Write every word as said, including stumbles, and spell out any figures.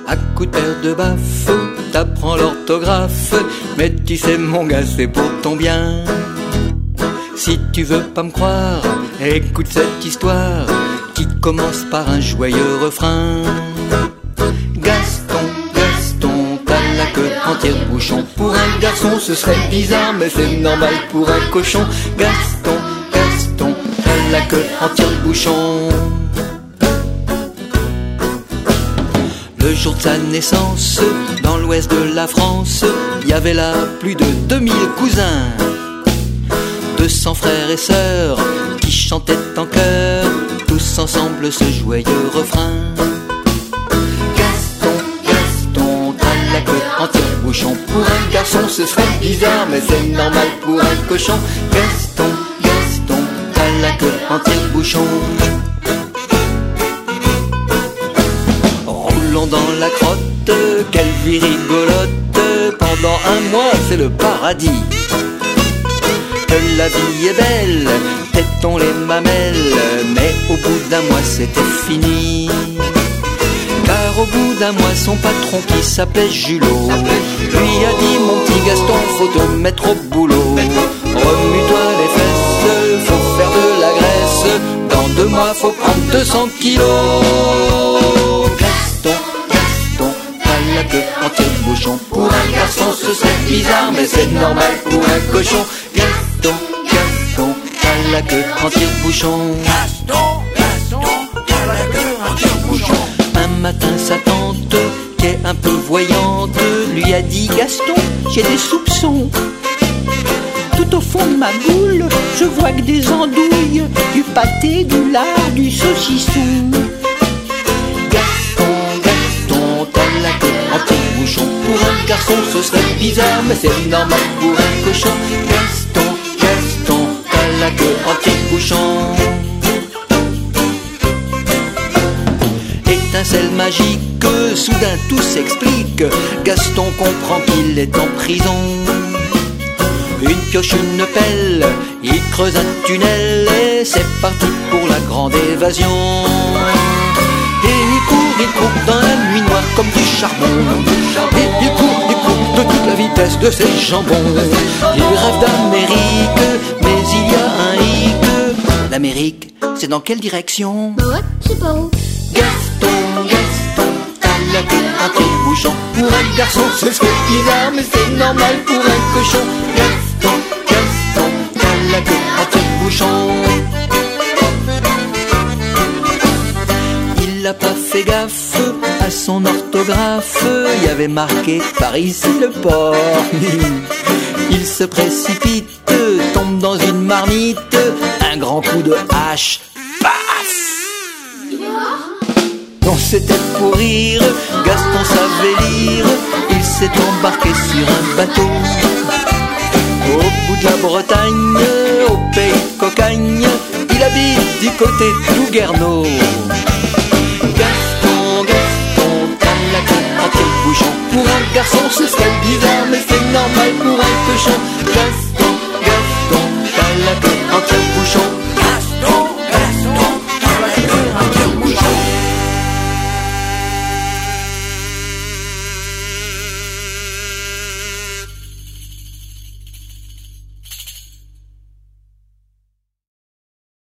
À coup de paire de baffes, t'apprends l'orthographe. Mais tu sais mon gars, c'est pour ton bien. Si tu veux pas me croire, écoute cette histoire qui commence par un joyeux refrain. Gaston, Gaston, t'as la queue en tire-bouchon. Pour un garçon ce serait bizarre, mais c'est normal pour un cochon. Gaston, Gaston, t'as la queue en tire-bouchon. Le jour de sa naissance, dans l'ouest de la France, il y avait là plus de deux mille cousins, deux cents frères et sœurs qui chantaient en chœur, tous ensemble ce joyeux refrain. Gaston, Gaston, t'as la queue en tire-bouchon. Pour un garçon ce serait bizarre, mais c'est normal pour un cochon. Gaston, Gaston, t'as la queue en tire-bouchon. Roulons dans la crotte, quelle vie rigolote. Pendant un mois c'est le paradis. Que la vie est belle, tétons les mamelles. Mais au bout d'un mois c'était fini. Car au bout d'un mois son patron qui s'appelait Julot lui a dit: mon petit Gaston, faut te mettre au boulot. Remue-toi les fesses, faut faire de la graisse. Dans deux mois faut prendre deux cents kilos. Gaston, Gaston, t'as la queue en tire-bouchon. Pour un garçon ce serait bizarre, mais c'est normal pour un cochon. Gaston, Gaston, t'as la queue en tire-bouchon. Gaston, Gaston, t'as la queue en tire-bouchon. Un matin sa tante, qui est un peu voyante, lui a dit: Gaston, j'ai des soupçons. Tout au fond de ma boule, je vois que des andouilles, du pâté, du lard, du saucisson. Gaston, Gaston, t'as la queue en tire-bouchon. Pour un garçon ce serait bizarre, mais c'est normal pour un cochon. Gaston, Gaston, t'as la queue en tire-bouchon. Étincelle magique, soudain tout s'explique. Gaston comprend qu'il est en prison. Une pioche, une pelle, il creuse un tunnel et c'est parti pour la grande évasion. Et il court, il court dans la nuit noire comme du charbon. Et il court, il court de toute la vitesse de ses jambons. Il rêve d'Amérique, mais il y a un hic. L'Amérique, c'est dans quelle direction? Bah ouais, je sais pas où. Gaston, Gaston, t'as la queue en tire-bouchon. Pour un garçon ce serait bizarre, mais c'est normal pour un cochon. Gaston, Gaston, t'as la queue en tire-bouchon. Il n'a pas fait gaffe à son orthographe. Il y avait marqué par ici le port. Il se précipite, tombe dans une marmite. Un grand coup de hache, paf! Non, c'était pour rire, Gaston savait lire. Il s'est embarqué sur un bateau au bout de la Bretagne, au pays de Cocagne. Il habite du côté de Louguerneau. Gaston, Gaston, t'as la queue en tire-bouchon. Pour un garçon ce serait bizarre, mais c'est normal pour un cochon. Gaston,